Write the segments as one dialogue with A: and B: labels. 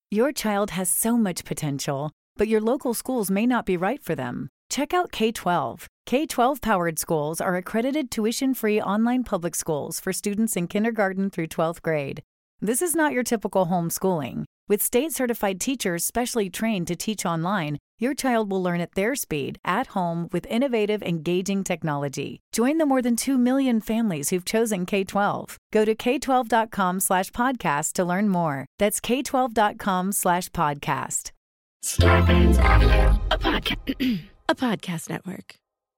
A: Your child has so much potential, but your local schools may not be right for them. Check out K-12. K-12 powered schools are accredited tuition-free online public schools for students in kindergarten through 12th grade. This is not your typical homeschooling. With state-certified teachers specially trained to teach online, your child will learn at their speed, at home, with innovative, engaging technology. Join the more than 2 million families who've chosen K-12. Go to k12.com/podcast to learn more. That's k12.com/podcast.
B: Scarpins Audio, a podcast network.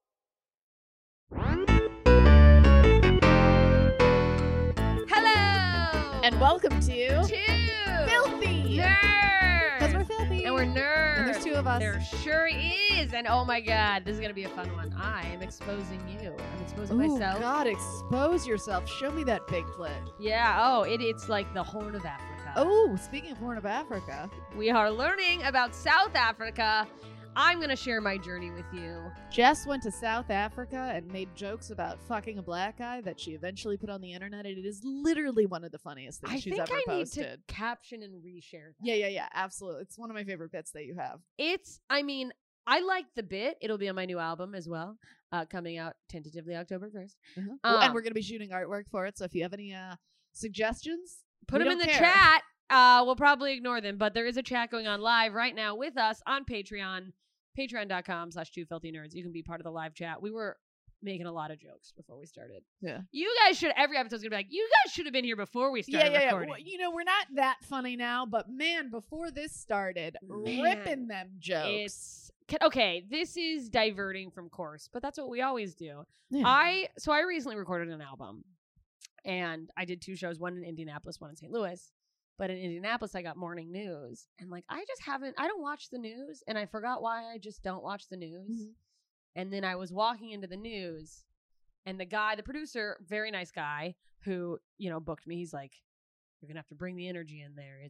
C: Hello!
D: And welcome to
C: Filthy
D: Nerds! Because we're filthy.
C: And we're nerds.
D: And there's two of us.
C: There sure is. And oh my God, this is going to be a fun one. I am exposing you. I'm exposing myself.
D: Oh God, expose yourself. Show me that big clit.
C: Yeah. Oh, it's like the Horn of Africa.
D: Oh, speaking of Horn of Africa.
C: We are learning about South Africa. I'm going to share my journey with you.
D: Jess went to South Africa and made jokes about fucking a black guy that she eventually put on the internet. And it is literally one of the funniest things she's ever posted.
C: I think I need to caption and reshare that.
D: Yeah, absolutely. It's one of my favorite bits that you have.
C: I like the bit. It'll be on my new album as well, coming out tentatively October 1st.
D: And we're going to be shooting artwork for it. So if you have any suggestions,
C: put them in the chat. We'll probably ignore them, but there is a chat going on live right now with us on Patreon, patreon.com/2filthynerds. You can be part of the live chat. We were making a lot of jokes before we started.
D: Yeah.
C: You guys should, every episode's gonna be like, you guys should have been here before we started recording.
D: Well, we're not that funny now, but man, before this started, ripping them jokes.
C: Okay, this is diverting from course, but that's what we always do.
D: Yeah.
C: I recently recorded an album, and I did 2 shows, one in Indianapolis, one in St. Louis. But in Indianapolis, I got morning news. And I don't watch the news. And I forgot why I just don't watch the news. Mm-hmm. And then I was walking into the news, and the producer, very nice guy who, booked me. He's like, you're going to have to bring the energy in there.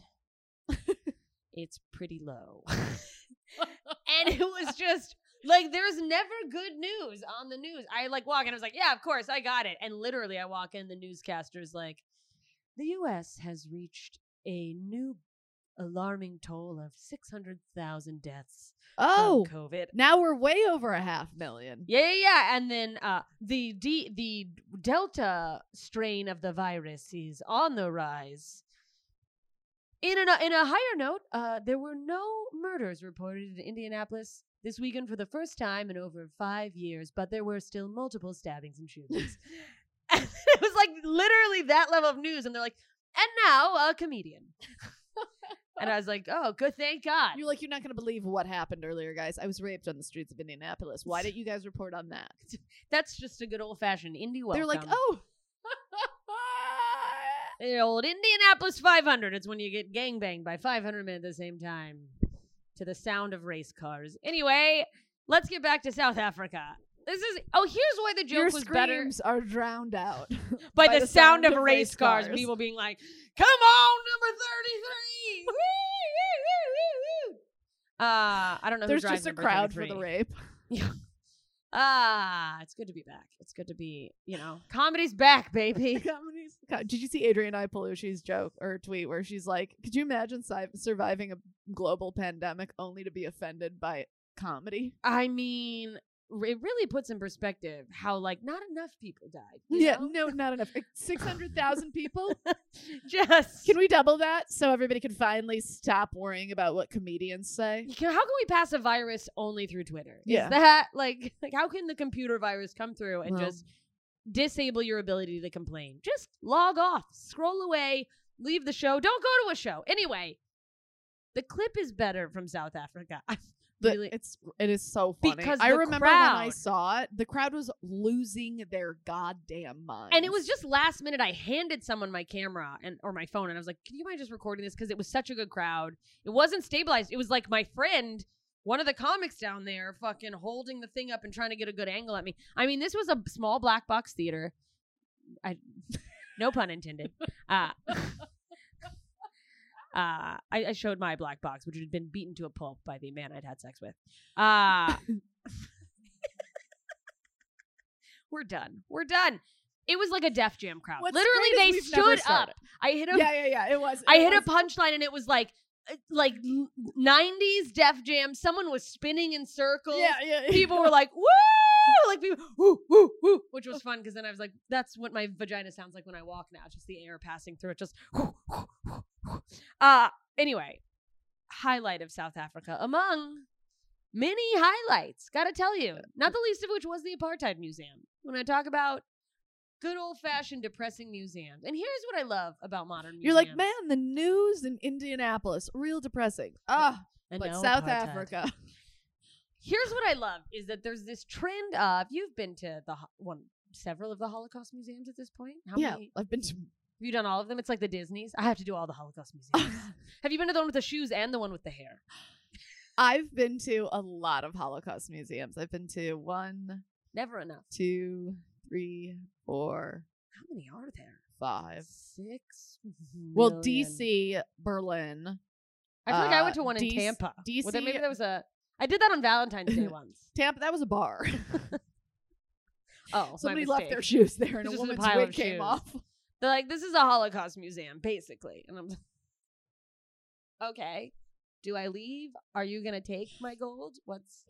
C: It's pretty low. And it was just there's never good news on the news. I walk in, I was like, yeah, of course, I got it. And literally I walk in, the newscaster's like, the U.S. has reached a new alarming toll of 600,000 deaths from COVID.
D: Now we're way over 500,000.
C: Yeah. And then the Delta strain of the virus is on the rise. In a higher note, there were no murders reported in Indianapolis this weekend for the first time in over 5 years, but there were still multiple stabbings and shootings. And it was literally that level of news. And they're like, and now a comedian. And I was like, oh, good. Thank God.
D: You're like, you're not going to believe what happened earlier, guys. I was raped on the streets of Indianapolis. Why didn't you guys report on that?
C: That's just a good old fashioned indie welcome.
D: They're like, oh.
C: The old Indianapolis 500. It's when you get gangbanged by 500 men at the same time to the sound of race cars. Anyway, let's get back to South Africa. Here's why the joke was better.
D: Your screams are drowned out
C: by the sound of race cars. People being like, come on, number 33. I don't know
D: There's
C: who drives
D: just a crowd
C: 33.
D: for the rape.
C: Yeah. It's good to be back. It's good to be, comedy's back, baby.
D: Did you see Adrienne Ipalucci's joke or tweet where she's like, could you imagine surviving a global pandemic only to be offended by comedy?
C: I mean, it really puts in perspective how not enough people died.
D: No, not enough. 600,000 people.
C: Just
D: can we double that so everybody can finally stop worrying about what comedians say?
C: How can we pass a virus only through Twitter?
D: Yeah.
C: Is that how can the computer virus come through and just disable your ability to complain? Just log off, scroll away, leave the show. Don't go to a show. Anyway, the clip is better from South Africa.
D: It is so funny.
C: Because
D: I remember when I saw it, the crowd was losing their goddamn minds.
C: And it was just last minute. I handed someone my camera or my phone, and I was like, can you mind just recording this? Because it was such a good crowd. It wasn't stabilized. It was like my friend, one of the comics down there, fucking holding the thing up and trying to get a good angle at me. I mean, this was a small black box theater. No pun intended. I showed my black box, which had been beaten to a pulp by the man I'd had sex with. We're done. It was like a Def Jam crowd.
D: What's
C: Literally, they stood up. I hit a
D: yeah. It was.
C: I hit a punchline, and it was like like 90s Def Jam. Someone was spinning in circles.
D: Yeah.
C: People were like, woo! Like people, woo, woo, woo, which was fun because then I was like, that's what my vagina sounds like when I walk now. It's just the air passing through it. Just woo, woo, woo, woo. Anyway, highlight of South Africa among many highlights. Gotta tell you, not the least of which was the Apartheid Museum. When I talk about good old-fashioned depressing museums. And here's what I love about modern museums.
D: You're like, man, the news in Indianapolis, real depressing.
C: And
D: But
C: no
D: South
C: apartheid.
D: Africa.
C: Here's what I love is that there's this trend of, you've been to several of the Holocaust museums at this point. How many?
D: I've been to.
C: Have you done all of them? It's like the Disneys. I have to do all the Holocaust museums. Have you been to the one with the shoes and the one with the hair?
D: I've been to a lot of Holocaust museums. I've been to 1,
C: Never enough.
D: 2, 3, 4,
C: How many are there?
D: 5.
C: 6
D: Well,
C: million.
D: DC, Berlin.
C: I feel like I went to one in
D: DC
C: Tampa.
D: DC
C: Well, then maybe there was I did that on Valentine's Day once.
D: Tampa, that was a bar.
C: Oh,
D: Somebody
C: my
D: left
C: mistake.
D: their shoes there and a
C: Just a
D: woman's
C: pile
D: wig
C: of
D: came
C: shoes.
D: off.
C: They're like, this is a Holocaust museum, basically. And I'm okay. Do I leave? Are you gonna take my gold? What's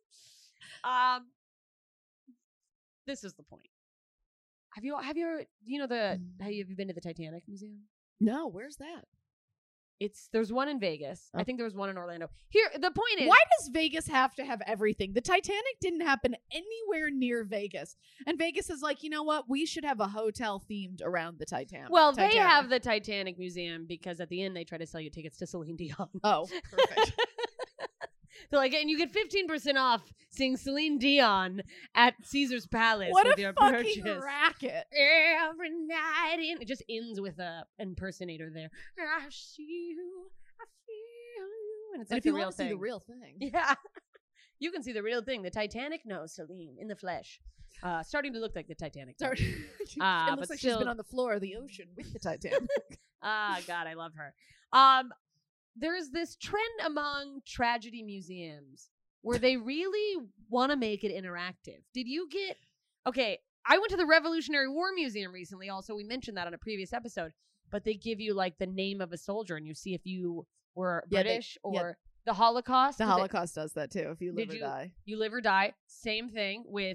C: this is the point. Have you do you know have you been to the Titanic Museum?
D: No, where's that?
C: There's one in Vegas.
D: Oh.
C: I think there was one in Orlando. Here, the point is,
D: Why does Vegas have to have everything? The Titanic didn't happen anywhere near Vegas. And Vegas is like, you know what? We should have a hotel themed around the Titanic.
C: well, they have the Titanic Museum because at the end they try to sell you tickets to Celine Dion.
D: Oh, perfect.
C: They're like, and you get 15% off seeing Celine Dion at Caesar's Palace.
D: What
C: with
D: a
C: your
D: fucking
C: purchase.
D: racket.
C: Every night it just ends with a impersonator there. I see you, I feel you, and it's
D: And
C: like
D: if you
C: the real
D: want to see
C: thing.
D: the real thing.
C: Yeah, you can see the real thing. The Titanic, no, Celine in the flesh, starting to look like the Titanic.
D: Sorry.
C: it
D: It looks like she's been on the floor of the ocean with the Titanic.
C: God, I love her. There's this trend among tragedy museums where they really want to make it interactive. Did you get... Okay, I went to the Revolutionary War Museum recently. Also, we mentioned that on a previous episode. But they give you, like, the name of a soldier, and you see if you were British or the Holocaust.
D: The Holocaust does that too, if you live or die.
C: You live or die. Same thing with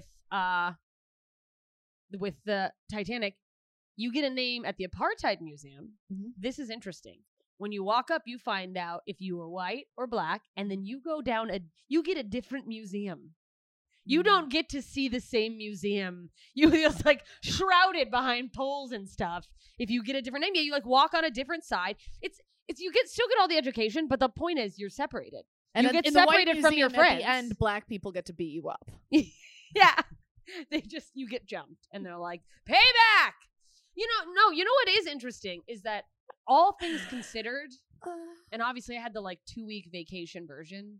C: the Titanic. You get a name at the Apartheid Museum.
D: Mhm.
C: This is interesting. When you walk up, you find out if you were white or black, and then you go down you get a different museum. You don't get to see the same museum. You just like shrouded behind poles and stuff. If you get a different name, you like walk on a different side. It's you still get all the education, but the point is you're separated.
D: And
C: you get
D: in the White
C: separated from your
D: Museum,
C: friends.
D: At the end, black people get to beat you up.
C: Yeah. You get jumped and they're like, payback. You know what is interesting is that all things considered, and obviously I had the like 2-week vacation version.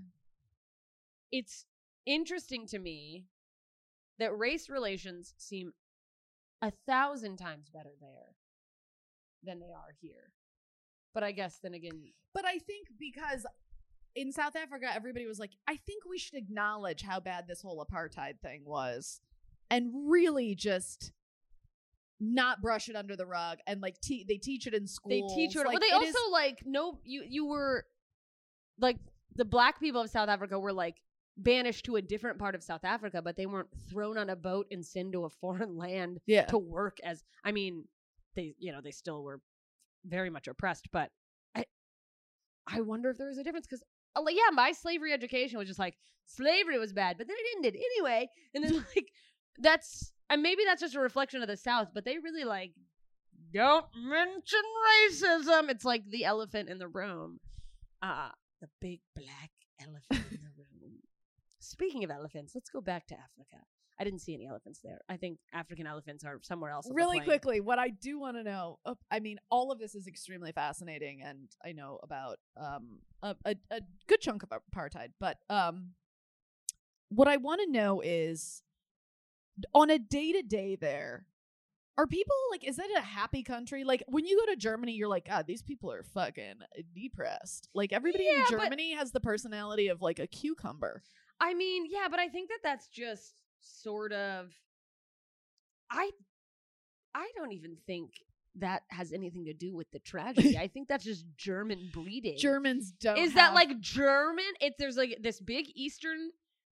C: It's interesting to me that race relations seem 1,000 times better there than they are here. But I guess then again,
D: But I think because in South Africa, everybody was like, I think we should acknowledge how bad this whole apartheid thing was and really just not brush it under the rug. And like they teach it in schools.
C: they teach you.
D: Like,
C: Well, they
D: it
C: also like no. You were like the black people of South Africa were like banished to a different part of South Africa, but they weren't thrown on a boat and sent to a foreign land to work as. I mean, they still were very much oppressed, but I wonder if there was a difference because. Yeah, my slavery education was just like slavery was bad, but then it ended anyway. And then like and maybe that's just a reflection of the South, but they really like don't mention racism. It's like the elephant in the room, the big black elephant in the room. Speaking of elephants, let's go back to Africa. I didn't see any elephants there. I think African elephants are somewhere else.
D: Really quickly, what I do want to know, I mean, all of this is extremely fascinating, and I know about a good chunk of apartheid, but what I want to know is, on a day-to-day there, are people, like, is that a happy country? Like, when you go to Germany, you're like, God, these people are fucking depressed. Like, everybody in Germany has the personality of, like, a cucumber.
C: I mean, yeah, but I think that's just sort of I don't even think that has anything to do with the tragedy. I think that's just German breeding.
D: Germans don't.
C: Is that like German? There's like this big Eastern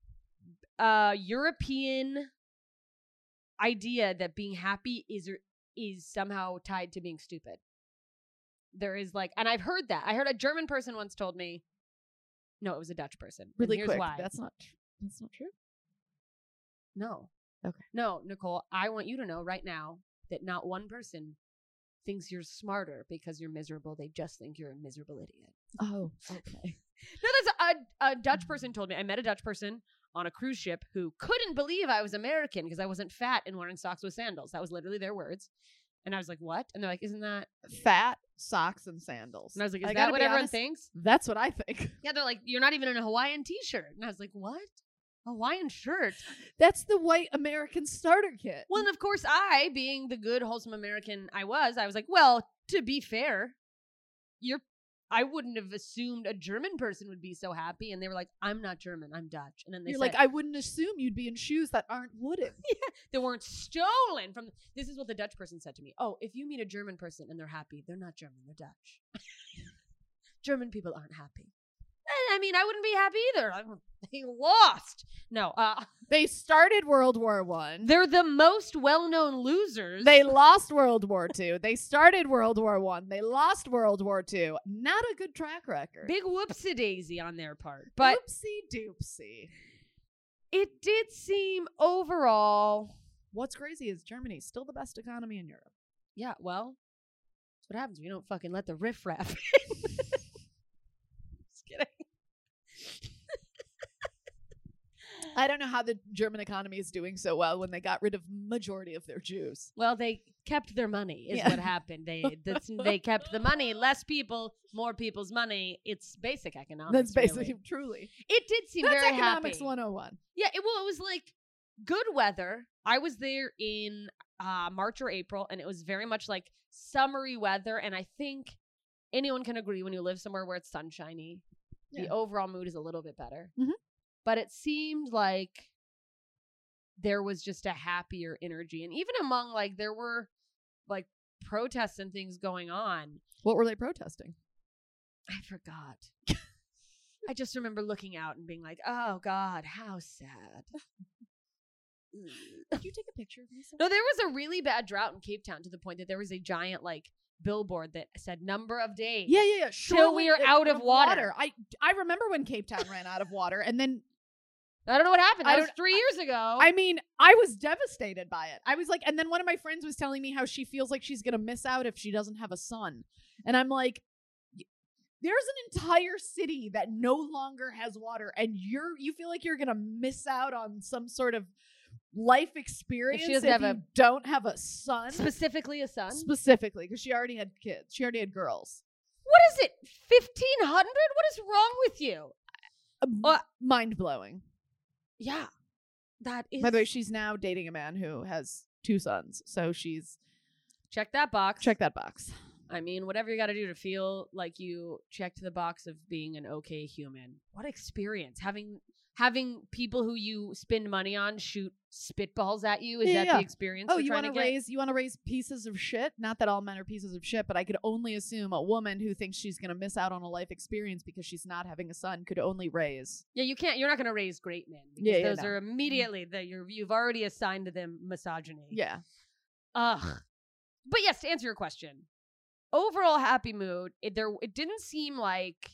C: European idea that being happy is somehow tied to being stupid. There is like, and I've heard that. I heard a German person once told me, no, it was a Dutch person.
D: Really
C: here's
D: quick.
C: why.
D: That's not true.
C: No.
D: Okay.
C: No, Nicole, I want you to know right now that not one person thinks you're smarter because you're miserable. They just think you're a miserable idiot.
D: Oh, okay.
C: No, that's a Dutch person told me. I met a Dutch person on a cruise ship who couldn't believe I was American because I wasn't fat and wearing socks with sandals. That was literally their words. And I was like, what? And they're like, isn't that
D: fat, socks, and sandals?
C: And I was like, is
D: I
C: that
D: gotta
C: what
D: be
C: everyone
D: honest,
C: thinks?
D: That's what I think.
C: Yeah, they're like, you're not even in a Hawaiian t-shirt. And I was like, what? Hawaiian shirt?
D: That's the white American starter kit.
C: Well, and of course I, being the good, wholesome American I was like, well, to be fair, I wouldn't have assumed a German person would be so happy. And they were like, I'm not German, I'm Dutch. And then they
D: You're
C: said,
D: like, I wouldn't assume you'd be in shoes that aren't wooden.
C: they weren't stolen from. This is what the Dutch person said to me. Oh, if you meet a German person and they're happy, they're not German, they're Dutch. German people aren't happy. I mean, I wouldn't be happy either. They lost. No,
D: They started World War I.
C: they're the most well-known losers.
D: They lost World War II. They started World War I. They lost World War II. Not a good track record.
C: Big whoopsie-daisy on their part. But
D: Oopsie doopsie.
C: it did seem overall.
D: What's crazy is Germany's still the best economy in Europe.
C: Yeah, well, that's what happens when you don't fucking let the riffraff in. Just kidding.
D: I don't know how the German economy is doing so well when they got rid of majority of their Jews.
C: Well, they kept their money is
D: Yeah.
C: what happened. They kept the money. Less people, more people's money. It's basic economics.
D: That's basically,
C: really.
D: truly.
C: It did seem
D: That's
C: very
D: economics
C: happy.
D: 101.
C: Yeah, it was like good weather. I was there in March or April, and it was very much like summery weather. And I think anyone can agree when you live somewhere where it's sunshiny, the overall mood is a little bit better.
D: Mhm.
C: But it seemed like there was just a happier energy. And even among there were like protests and things going on.
D: What were they protesting?
C: I forgot. I just remember looking out and being like, oh God, how sad.
D: Did you take a picture of me?
C: No, there was a really bad drought in Cape Town to the point that there was a giant billboard that said number of days.
D: Yeah.
C: Till we are out of water.
D: I remember when Cape Town ran out of water, and then
C: I don't know what happened. That
D: I
C: was 3 years ago.
D: I mean, I was devastated by it. I was like, and then one of my friends was telling me how she feels like she's gonna miss out if she doesn't have a son, and I'm like, there's an entire city that no longer has water, and you feel like you're gonna miss out on some sort of life experience if you don't have a son.
C: Specifically a son?
D: Specifically, because she already had kids. She already had girls.
C: What is it? 1,500? What is wrong with you?
D: Mind blowing.
C: Yeah. That is.
D: By the way, she's now dating a man who has 2 sons. So she's.
C: Check that box.
D: Check that box.
C: I mean, whatever you got to do to feel like you checked the box of being an okay human. What experience. Having people who you spend money on shoot spitballs at you. Is that the experience?
D: Oh, you want to raise pieces of shit? Not that all men are pieces of shit, but I could only assume a woman who thinks she's going to miss out on a life experience because she's not having a son could only raise.
C: Yeah, you can't. You're not going to raise great men. Because those are immediately you've already assigned to them misogyny.
D: Yeah.
C: Ugh. But yes, to answer your question, overall happy mood. It didn't seem like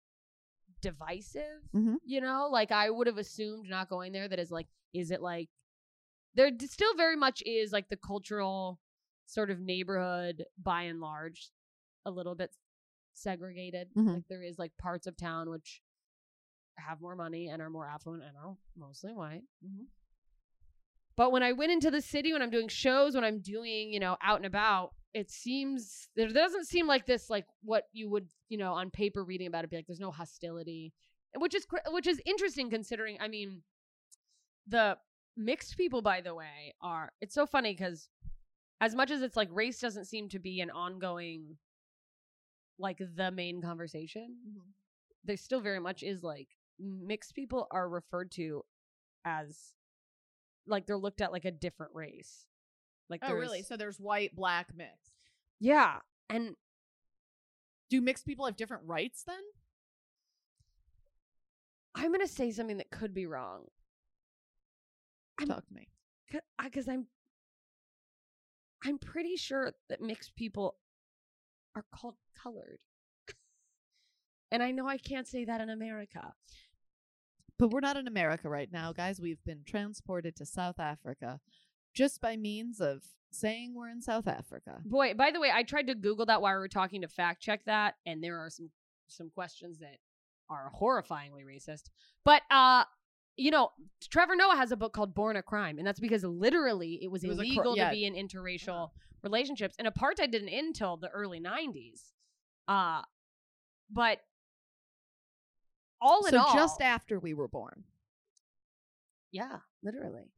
C: divisive.
D: Mm-hmm.
C: You know, like I would have assumed not going there that is it like there still very much is like the cultural sort of neighborhood by and large a little bit segregated.
D: Mm-hmm.
C: Like there is like parts of town which have more money and are more affluent and are mostly white.
D: Mm-hmm.
C: But when I went into the city, when I'm doing shows, when I'm doing, out and about, it seems there doesn't seem like this, like what you would, on paper reading about it, be like, there's no hostility, which is interesting considering, I mean, the mixed people, by the way, it's so funny because as much as it's like race doesn't seem to be an ongoing, like the main conversation, there still very much is like mixed people are referred to as like they're looked at like a different race. Like
D: really? So there's white, black, mixed.
C: Yeah. And
D: Do mixed people have different rights then?
C: I'm going to say something that could be wrong.
D: Talk to me.
C: Because I'm pretty sure that mixed people are called colored. And I know I can't say that in America.
D: But we're not in America right now, guys. We've been transported to South Africa just by means of saying we're in South Africa.
C: Boy, by the way, I tried to Google that while we were talking to fact check that, and there are some questions that are horrifyingly racist. But Trevor Noah has a book called Born a Crime, and that's because literally it was illegal to be in interracial relationships, and apartheid didn't end until the early 90s. But all in all,
D: just after we were born.
C: Yeah, literally.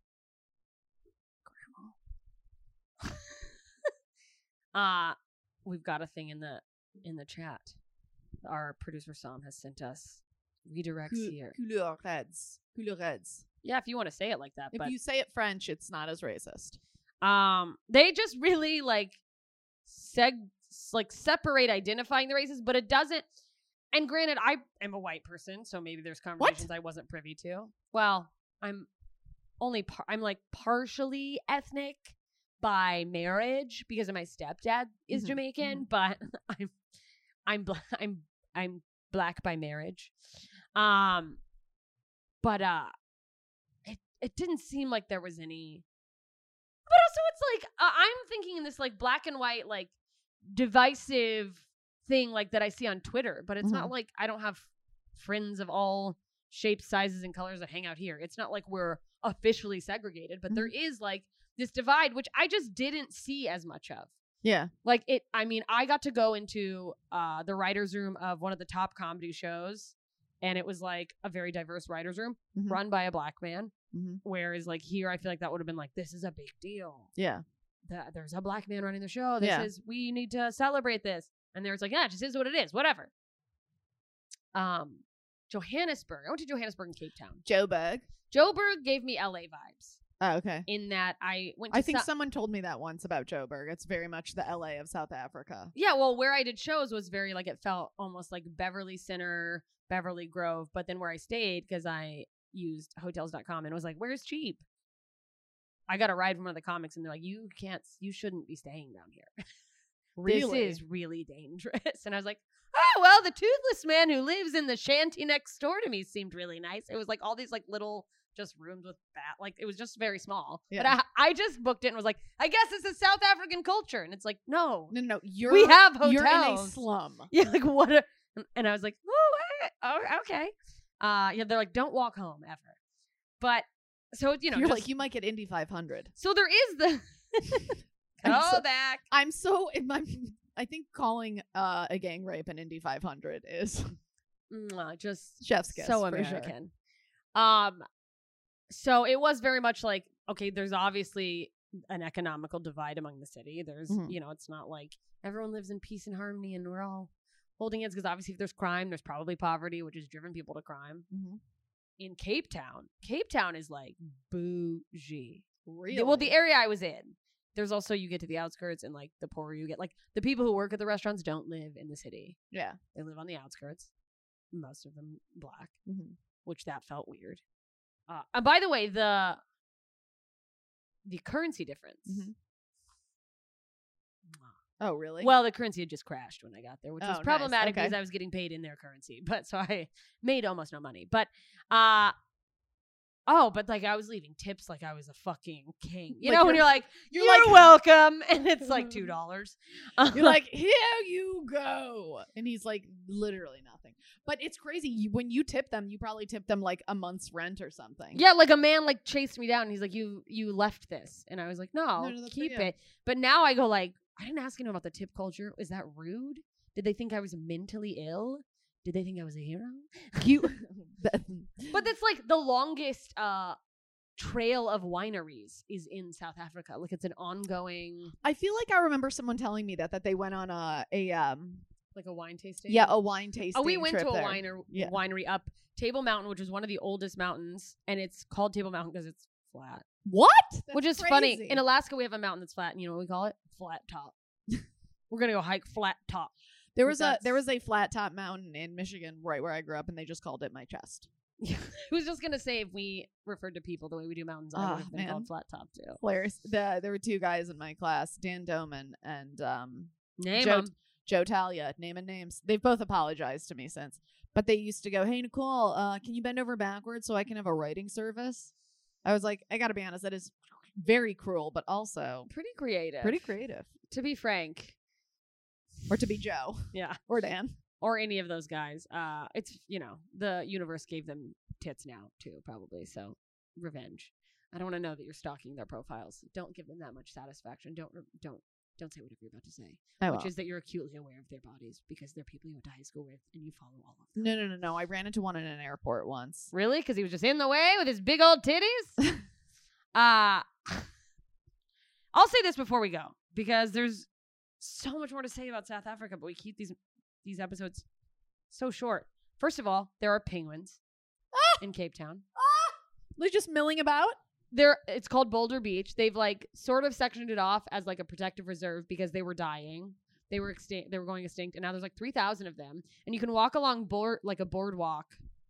C: Grandma. We've got a thing in the chat. Our producer Sam has sent us redirects here.
D: Couleurs.
C: Yeah, if you want to say it like that.
D: If you say it French, it's not as racist.
C: They just really separate identifying the races, but it doesn't. And granted, I am a white person, so maybe there's conversations I wasn't privy to. Well, I'm partially ethnic by marriage because of my stepdad is Jamaican, but I'm black by marriage. But it didn't seem like there was any. But also, it's I'm thinking in this black and white divisive thing that I see on Twitter, but it's not like I don't have friends of all shapes, sizes, and colors that hang out here. It's not like we're officially segregated, but there is this divide, which I just didn't see as much of.
D: Yeah.
C: I got to go into the writer's room of one of the top comedy shows, and it was a very diverse writer's room run by a black man. Whereas here, I feel like that would have been this is a big deal.
D: Yeah.
C: There's a black man running the show. We need to celebrate this. And there's yeah, it just is what it is. Whatever. Johannesburg. I went to Johannesburg and Cape Town. Joburg gave me LA vibes.
D: Oh, okay.
C: In that I went to
D: I think someone told me that once about Joburg. It's very much the LA of South Africa.
C: Yeah, well, where I did shows was very it felt almost like Beverly Center, Beverly Grove, but then where I stayed, because I used hotels.com, and it was where's cheap? I got a ride from one of the comics, and they're you shouldn't be staying down here.
D: Really?
C: This is really dangerous. And I was oh, well, the toothless man who lives in the shanty next door to me seemed really nice. It was all these little just rooms with it was just very small. Yeah. But I just booked it and was I guess this is South African culture. And it's no. We have hotels.
D: You're in a slum.
C: Yeah, what and I was oh, okay. Yeah, they're don't walk home ever. But so
D: you're you might get Indy 500.
C: So there is the back.
D: I think calling a gang rape an Indy 500 is
C: just
D: chef's kiss.
C: So American. Sure. So it was very much okay, there's obviously an economical divide among the city. There's it's not everyone lives in peace and harmony and we're all holding hands, because obviously if there's crime, there's probably poverty, which has driven people to crime. In Cape Town is bougie.
D: Really?
C: Well, the area I was in. There's also, you get to the outskirts, and the poorer you get. The people who work at the restaurants don't live in the city.
D: Yeah.
C: They live on the outskirts. Most of them black, which that felt weird. And by the way, the currency difference.
D: Oh, really?
C: Well, the currency had just crashed when I got there, which was problematic because I was getting paid in their currency. But so I made almost no money. But but I was leaving tips like I was a fucking king. You know, when you're welcome, and it's $2.
D: You're here you go. And he's literally nothing. But it's crazy. When you tip them, you probably tip them a month's rent or something.
C: Yeah, a man chased me down and he's you left this. And I was no, keep it. But now I go I didn't ask him about the tip culture. Is that rude? Did they think I was mentally ill? Did they think I was a hero? But that's the longest trail of wineries is in South Africa. It's an ongoing.
D: I feel I remember someone telling me that they went on a
C: wine tasting.
D: Yeah, a wine tasting.
C: Oh, we went to a
D: there.
C: winery up Table Mountain, which is one of the oldest mountains, and it's called Table Mountain because it's flat.
D: What?
C: Which is
D: crazy.
C: Funny. In Alaska, we have a mountain that's flat, and you know what we call it? Flat top. We're gonna go hike flat top.
D: There
C: But
D: was a flat top mountain in Michigan right where I grew up, and they just called it my chest.
C: I was just gonna say, if we referred to people the way we do mountains, I would have been called flat top too.
D: Hilarious. There were two guys in my class, Dan Doman and
C: Name
D: Joe,
C: 'em.
D: Joe Talia, naming names. They've both apologized to me since. But they used to go, "Hey, Nicole, can you bend over backwards so I can have a writing service?" I was like, I got to be honest, that is very cruel, but also
C: Pretty creative.
D: pretty creative.
C: To be frank.
D: Or to be Joe.
C: Yeah.
D: Or Dan.
C: Or any of those guys. It's, the universe gave them tits now too, probably. So revenge. I don't want to know that you're stalking their profiles. Don't give them that much satisfaction. Don't say whatever you're about to say. Which is that you're acutely aware of their bodies because they're people you went to high school with and you follow all of them.
D: No. I ran into one in an airport once.
C: Really? Because he was just in the way with his big old titties? I'll say this before we go, because there's so much more to say about South Africa, but we keep these episodes so short. First of all, there are penguins in Cape Town.
D: They're just milling about?
C: It's called Boulder Beach. They've sort of sectioned it off as a protective reserve because they were dying. They were extinct. They were going extinct, and now there's 3,000 of them. And you can walk along a boardwalk,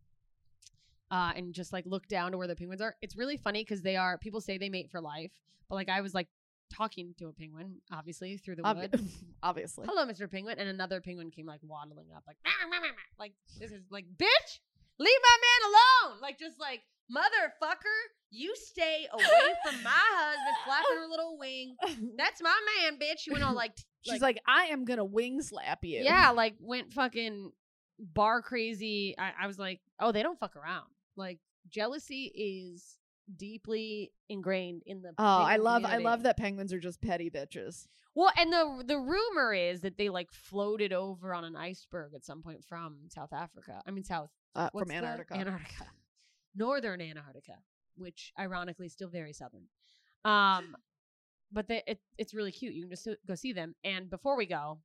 C: and just look down to where the penguins are. It's really funny because people say they mate for life, but I was talking to a penguin, obviously through the wood.
D: Obviously.
C: Hello, Mr. Penguin, and another penguin came waddling up, this is bitch, leave my man alone, motherfucker, you stay away from my husband, flapping her little wing. That's my man, bitch. She went all
D: she's like, I am gonna wing slap you.
C: Yeah, went fucking bar crazy. I was like, oh, they don't fuck around. Jealousy is deeply ingrained in the
D: I
C: community.
D: love that penguins are just petty bitches.
C: Well, and the rumor is that they floated over on an iceberg at some point from South Africa. I mean
D: From Antarctica.
C: Antarctica. Northern Antarctica, which ironically is still very southern. But it's really cute. You can just go see them. And before we go,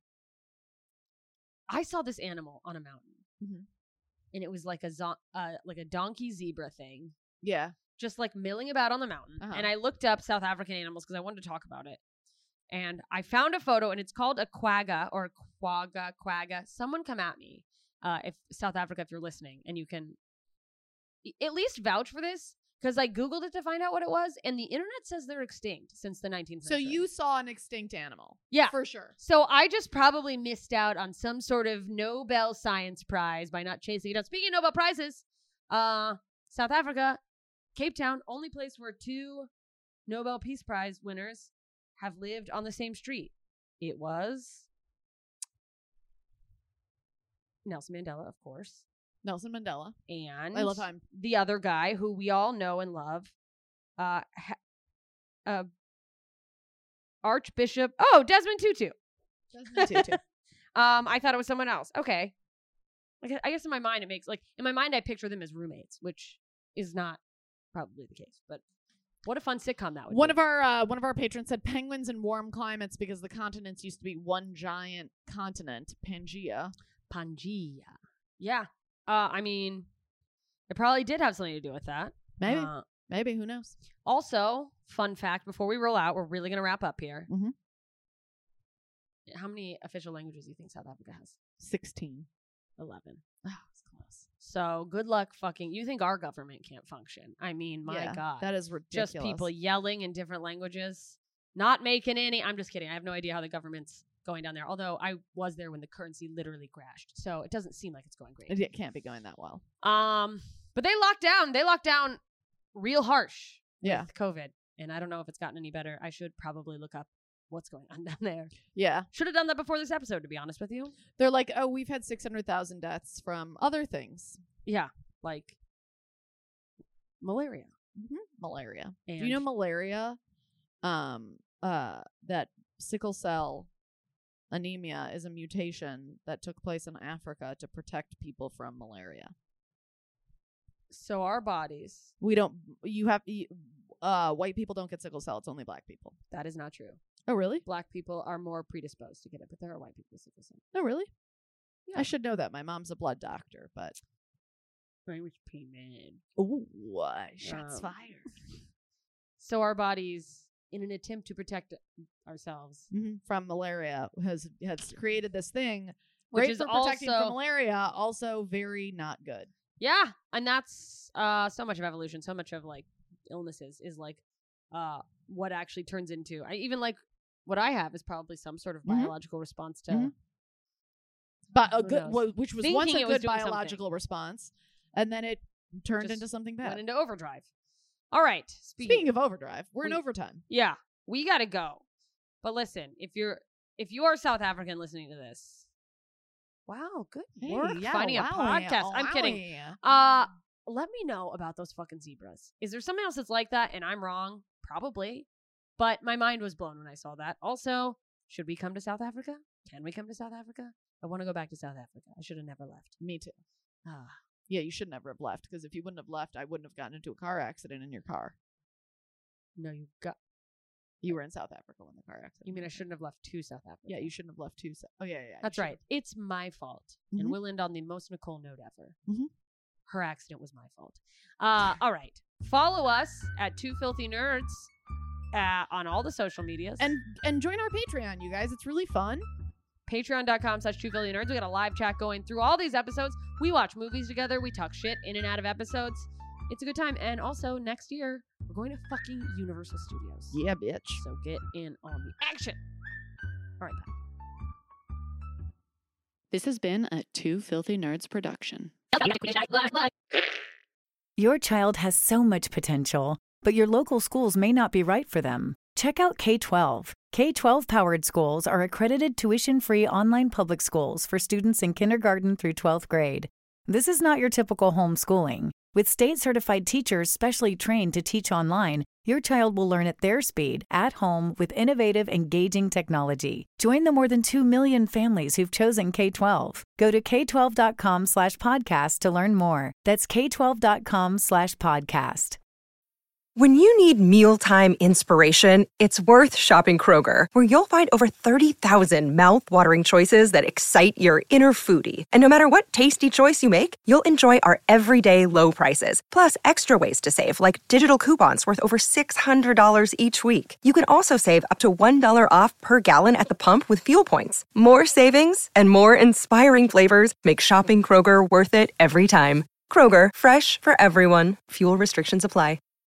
C: I saw this animal on a mountain.
D: Mm-hmm.
C: And it was like a donkey zebra thing.
D: Yeah.
C: Just milling about on the mountain.
D: Uh-huh.
C: And I looked up South African animals because I wanted to talk about it. And I found a photo, and it's called a quagga or quagga. Someone come at me, if South Africa, if you're listening, and you can at least vouch for this, because I Googled it to find out what it was, and the internet says they're extinct since the 19th
D: So
C: century.
D: you saw an extinct animal.
C: Yeah.
D: For sure.
C: So I just probably missed out on some sort of Nobel Science Prize by not chasing it down. Speaking of Nobel Prizes, South Africa, Cape Town, only place where 2 Nobel Peace Prize winners have lived on the same street. It was Nelson Mandela, of course.
D: Nelson Mandela.
C: And
D: I love him.
C: The other guy who we all know and love, Archbishop. Oh, Desmond Tutu.
D: Desmond Tutu.
C: I thought it was someone else. Okay. I guess in my mind I picture them as roommates, which is not probably the case. But what a fun sitcom that would be.
D: One of our patrons said penguins in warm climates because the continents used to be one giant continent, Pangea.
C: Yeah. I mean, it probably did have something to do with that.
D: Maybe. Who knows?
C: Also, fun fact, before we roll out, we're really going to wrap up here.
D: Mm-hmm.
C: How many official languages do you think South Africa has?
D: 16.
C: 11.
D: Oh, it's close.
C: So good luck you think our government can't function. I mean, my God.
D: That is ridiculous.
C: Just people yelling in different languages, not making any. I'm just kidding. I have no idea how the government's going down there. Although I was there when the currency literally crashed. So it doesn't seem like it's going great.
D: It can't be going that well.
C: But they locked down real harsh with COVID. And I don't know if it's gotten any better. I should probably look up what's going on down there.
D: Yeah.
C: Should have done that before this episode, to be honest with you.
D: They're like, oh, we've had 600,000 deaths from other things.
C: Yeah. Like malaria.
D: Mm-hmm. Malaria.
C: And
D: do you know malaria? That sickle cell anemia is a mutation that took place in Africa to protect people from malaria.
C: So our bodies.
D: White people don't get sickle cell. It's only black people.
C: That is not true.
D: Oh, really?
C: Black people are more predisposed to get it, but there are white people with sickle cell.
D: Oh, really?
C: Yeah.
D: I should know that. My mom's a blood doctor, but.
C: Which payment.
D: Ooh, shots fired.
C: So our bodies in an attempt to protect ourselves.
D: From malaria has created this thing.
C: Which
D: Great
C: is
D: for protecting
C: also-
D: from malaria, also very not good.
C: Yeah, and that's so much of evolution, so much of like illnesses is like what actually turns into. Even like what I have is probably some sort of biological response to.
D: But a
C: Who
D: good,
C: knows?
D: which was
C: Thinking
D: once a
C: it was
D: good
C: doing
D: biological response, and then it turned
C: Just
D: into something bad.
C: Went into overdrive. All right.
D: Speaking of overdrive, we're in
C: we-
D: overtime.
C: Yeah, we gotta go. But listen, if you are South African listening to this, wow, good work finding a podcast. I'm kidding. Let me know about those fucking zebras. Is there something else that's like that and I'm wrong? Probably. But my mind was blown when I saw that. Also, should we come to South Africa? Can we come to South Africa? I want to go back to South Africa. I should have never left.
D: Me too.
C: Ah,
D: Yeah, you should never have left, because if you wouldn't have left, I wouldn't have gotten into a car accident in your car.
C: no,
D: You were in South Africa when the car accident.
C: you mean I shouldn't have left to South Africa?
D: Yeah, you shouldn't have left too. Oh yeah, yeah.
C: That's right. It's my fault.
D: Mhm.
C: And we'll end on the most Nicole note ever.
D: Mhm.
C: Her accident was my fault. All right. Follow us at Two Filthy Nerds on all the social medias.
D: And join our Patreon, you guys. It's really fun.
C: Patreon.com/2filthynerds. We got a live chat going through all these episodes. We watch movies together. We talk shit in and out of episodes. It's a good time. And also, next year, we're going to fucking Universal Studios.
D: Yeah, bitch.
C: So get in on the action. All right, bye.
E: This has been a Two Filthy Nerds production.
A: Your child has so much potential, but your local schools may not be right for them. Check out K-12. K-12 powered schools are accredited tuition-free online public schools for students in kindergarten through 12th grade. This is not your typical homeschooling. With state-certified teachers specially trained to teach online, your child will learn at their speed, at home, with innovative, engaging technology. Join the more than 2 million families who've chosen K-12. Go to k12.com/podcast to learn more. That's k12.com/podcast.
F: When you need mealtime inspiration, it's worth shopping Kroger, where you'll find over 30,000 mouth-watering choices that excite your inner foodie. And no matter what tasty choice you make, you'll enjoy our everyday low prices, plus extra ways to save, like digital coupons worth over $600 each week. You can also save up to $1 off per gallon at the pump with fuel points. More savings and more inspiring flavors make shopping Kroger worth it every time. Kroger, fresh for everyone. Fuel restrictions apply.